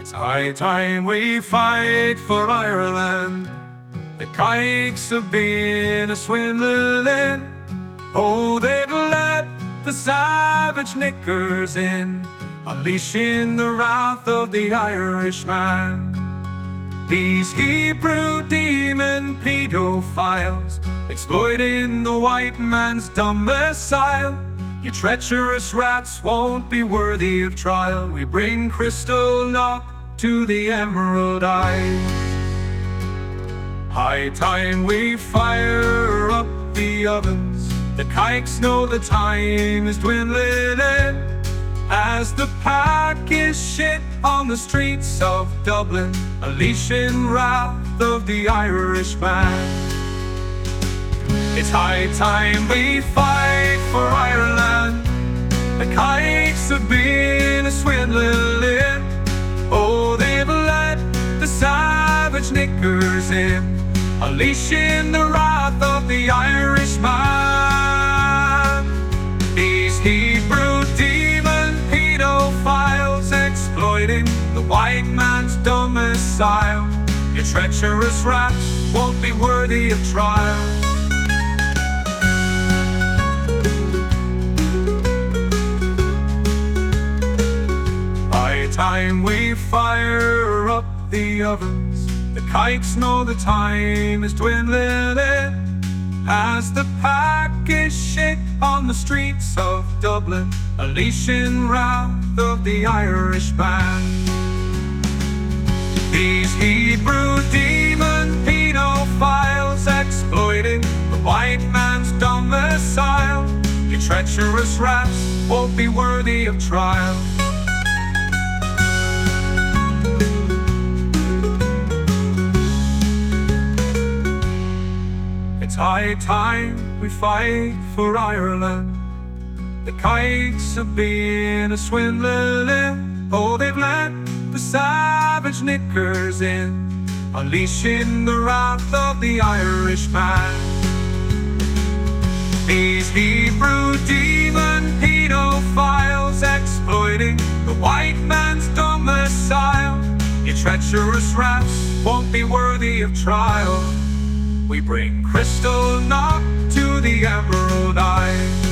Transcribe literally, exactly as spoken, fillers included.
It's high time we fight for Ireland. The Kikes have been a swindling. Oh, they've let the savage knickers in, unleashing the wrath of the Irishman. These Hebrew demon pedophiles, exploiting the white man's domicile. You treacherous rats won't be worthy of trial. We bring Kristallnacht to the Emerald Isle. High time we fire up the ovens. The Kikes know the time is dwindling in, as the pack is shit on the streets of Dublin, unleashing wrath of the Irishman. It's high time we fight for Ireland. The Kikes have been a swindling. Oh, they've let the savage knickers in, unleashing the wrath of the Irishman. These Hebrew demon pedophiles, exploiting the white man's domicile. Your treacherous rats won't be worthy of trial. Time we fire up the ovens. The Kikes know the time is dwindling in, as the pack is shit on the streets of Dublin, unleashing wrath of the Irishman. These Hebrew demon pedophiles, exploiting the white man's domicile. Your treacherous rats won't be worthy of trial. It's high time we fight for Ireland. The Kikes have been a swindling. Oh, they've let the savage knickers in, unleashing the wrath of the Irishman. These Hebrew demon pedophiles, exploiting the white man's domicile. Your treacherous rats won't be worthy of trial. We bring Kristallnacht to the Emerald Isle.